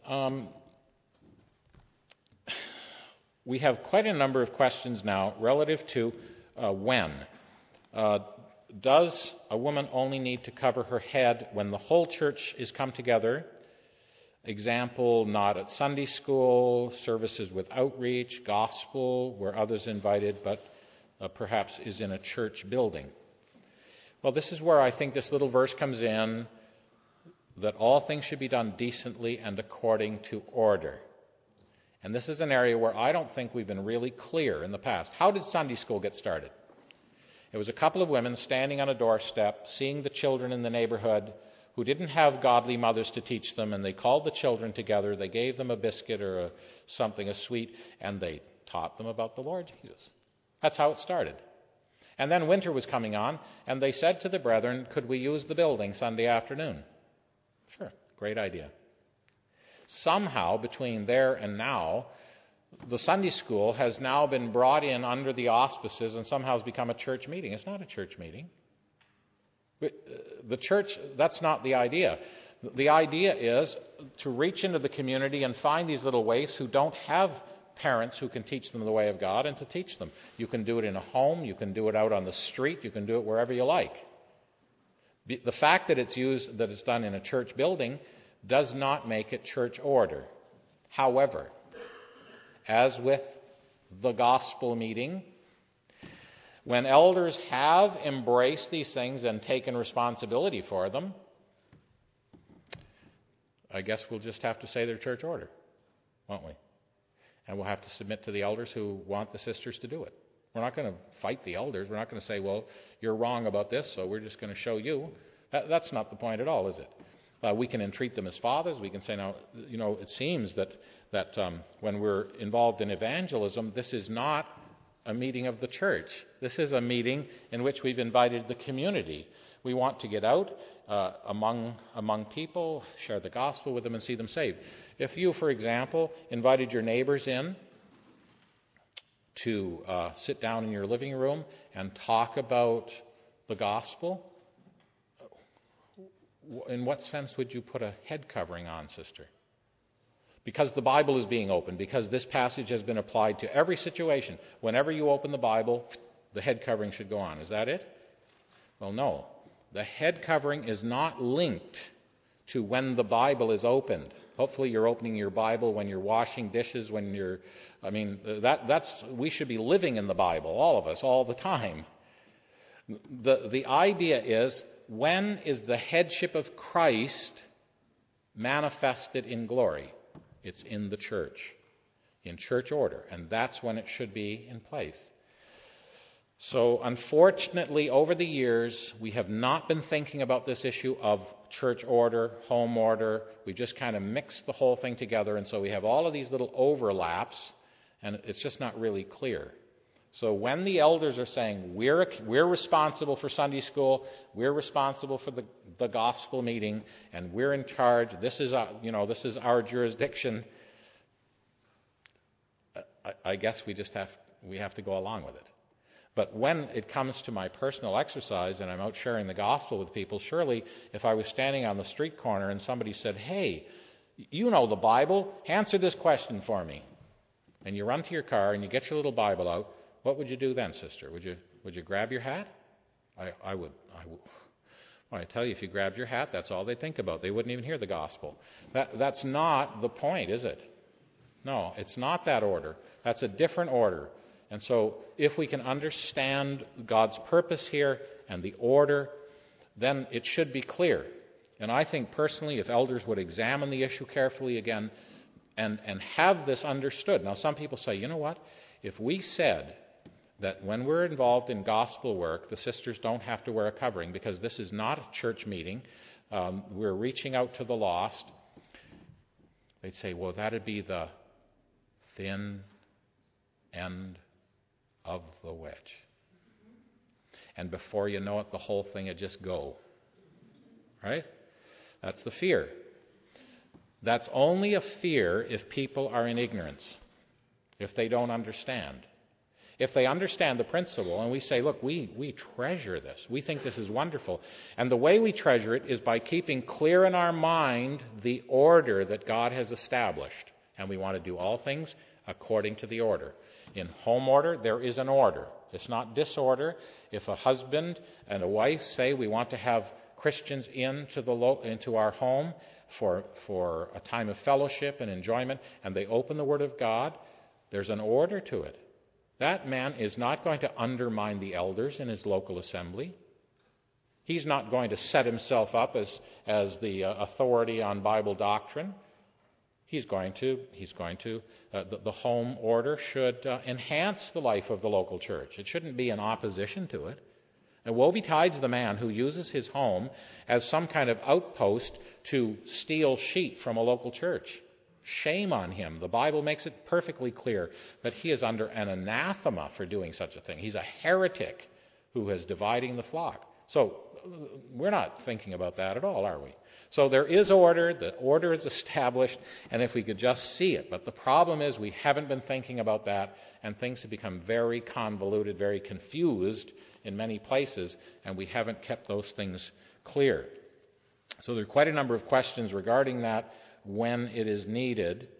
We have quite a number of questions now relative to when. Does a woman only need to cover her head when the whole church is come together? Example, not at Sunday school, services with outreach, gospel, where others invited, but perhaps is in a church building. Well, this is where I think this little verse comes in, that all things should be done decently and according to order. And this is an area where I don't think we've been really clear in the past. How did Sunday school get started? It was a couple of women standing on a doorstep, seeing the children in the neighborhood who didn't have godly mothers to teach them, and they called the children together. They gave them a biscuit or a sweet, and they taught them about the Lord Jesus. That's how it started. And then winter was coming on, and they said to the brethren, could we use the building Sunday afternoon? Sure, great idea. Somehow, between there and now, the Sunday school has now been brought in under the auspices and somehow has become a church meeting. It's not a church meeting. The church, that's not the idea. The idea is to reach into the community and find these little waifs who don't have parents who can teach them the way of God and to teach them. You can do it in a home, you can do it out on the street, you can do it wherever you like. The fact that it's done in a church building does not make it church order. However, as with the gospel meeting, when elders have embraced these things and taken responsibility for them, I guess we'll just have to say they're church order, won't we? And we'll have to submit to the elders who want the sisters to do it. We're not going to fight the elders. We're not going to say, well, you're wrong about this, so we're just going to show you. That's not the point at all, is it? We can entreat them as fathers. We can say, now, it seems that when we're involved in evangelism, this is not a meeting of the church. This is a meeting in which we've invited the community. We want to get out among people, share the gospel with them, and see them saved. If you, for example, invited your neighbors in to sit down in your living room and talk about the gospel, in what sense would you put a head covering on, sister? Because the Bible is being opened, because this passage has been applied to every situation. Whenever you open the Bible, the head covering should go on. Is that it? Well, no. The head covering is not linked to when the Bible is opened. Hopefully you're opening your Bible when you're washing dishes, we should be living in the Bible, all of us, all the time. The idea is, when is the headship of Christ manifested in glory? It's in the church, in church order, and that's when it should be in place. So unfortunately, over the years, we have not been thinking about this issue of church order, home order. We just kind of mixed the whole thing together, and so we have all of these little overlaps, and it's just not really clear. So when the elders are saying, we're responsible for Sunday school, we're responsible for the gospel meeting, and we're in charge, this is our jurisdiction, I guess we have to go along with it. But when it comes to my personal exercise and I'm out sharing the gospel with people, surely if I was standing on the street corner and somebody said, hey, you know the Bible, answer this question for me. And you run to your car and you get your little Bible out, what would you do then, sister? Would you grab your hat? I would. Well, I tell you, if you grabbed your hat, that's all they'd think about. They wouldn't even hear the gospel. That's not the point, is it? No, it's not that order. That's a different order. And so if we can understand God's purpose here and the order, then it should be clear. And I think personally, if elders would examine the issue carefully again and have this understood. Now, some people say, you know what? If we said that when we're involved in gospel work, the sisters don't have to wear a covering because this is not a church meeting, we're reaching out to the lost, they'd say, well, that'd be the thin end of the wedge. And before you know it, the whole thing would just go. Right? That's the fear. That's only a fear if people are in ignorance, if they don't understand. If they understand the principle, and we say, look, we treasure this. We think this is wonderful. And the way we treasure it is by keeping clear in our mind the order that God has established. And we want to do all things according to the order. In home order, there is an order. It's not disorder. If a husband and a wife say we want to have Christians into our home for a time of fellowship and enjoyment, and they open the Word of God, there's an order to it. That man is not going to undermine the elders in his local assembly. He's not going to set himself up as the authority on Bible doctrine. The home order should enhance the life of the local church. It shouldn't be in opposition to it. And woe betides the man who uses his home as some kind of outpost to steal sheep from a local church. Shame on him. The Bible makes it perfectly clear that he is under an anathema for doing such a thing. He's a heretic who is dividing the flock. So we're not thinking about that at all, are we? So there is order. The order is established, and if we could just see it. But the problem is we haven't been thinking about that, and things have become very convoluted, very confused in many places, and we haven't kept those things clear. So there are quite a number of questions regarding that, when it is needed,